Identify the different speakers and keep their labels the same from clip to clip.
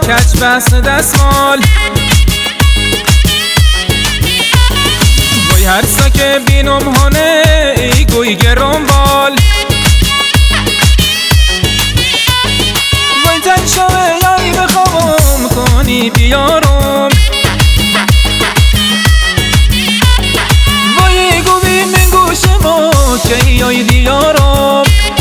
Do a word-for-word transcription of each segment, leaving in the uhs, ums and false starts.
Speaker 1: کچ بس دستمال وای هر ساکه بینم هانه ای گوی گرم بال وای تن شوه یایی بخوام کنی بیارم وای گوی من گوش ما که یای دیارم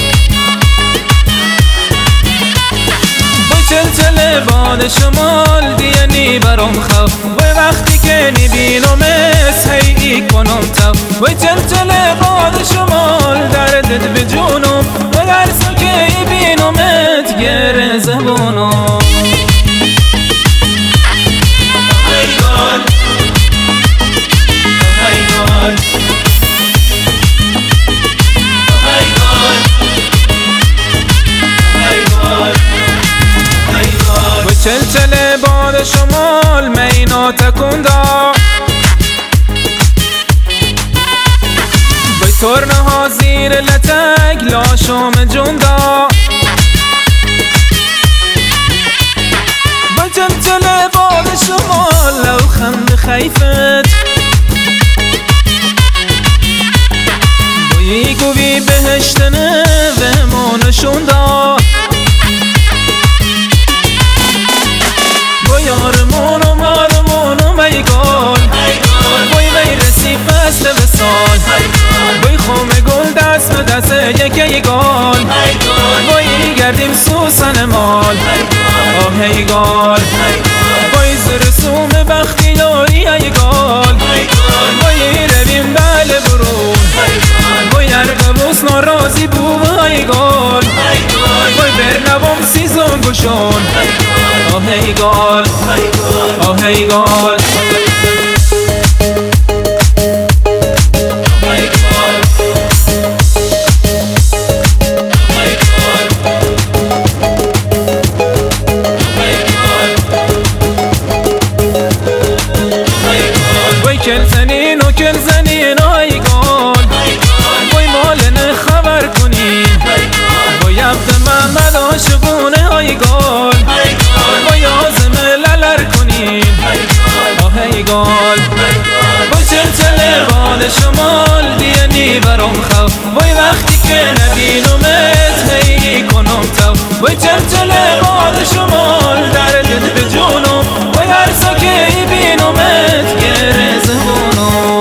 Speaker 1: چلچل باد شمال دینی برام خف وی وقتی که نبینمت هی کنم تف وی چلچل باد شمال دردت به جونم و هر سا که بینمت گره زبونم چلچل باد شمال مینا تکوندا بای ترنه ها زیر لتک لاشم جوندا بای چلچل باد شمال لو خند خیفت بای گوی بهشتنه و ما نشوندا یارمونم آرمونم ای گل وای وی رسی فصل وصال وای خم گل دست به دست یکی گل وای گردیم سوسن مال آه ای گل وای زرسوم بختی یاری ای گل وای رویم بله برون وای ارقبوس نارازی بو ای گل وای برنبام سیزون گشون آه ای گل آه ای گل وای کل زنین و کل زنین ای گل وای مالن خبر کنین وای عبد محمد عاشقونه ای گل وای آزم للر کنین آه ای گل وای چلچل باد شمال دینی برام خف وای وقتی که نبینمت هی کنم تف وای چلچل باد شمال دردت به جونم وای هر سا که بینمت گره زبونم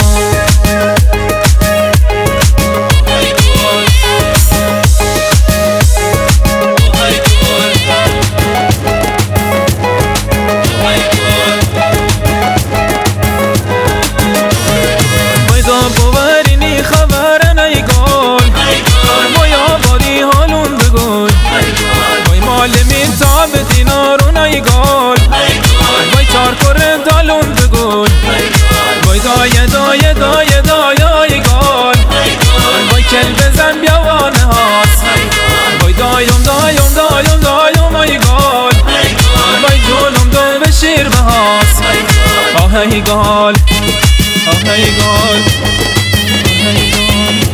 Speaker 1: معلمین تا به دینارون ای گل وای چار کره دالون بگل وای دایه دایه دایه دایه ای گل وای کل بزن بیاوانه هاست وای دایم دایم دایم دایم ای گل وای جونم دو به شیر بهاست آه ای گل آه ای گل آه ای گل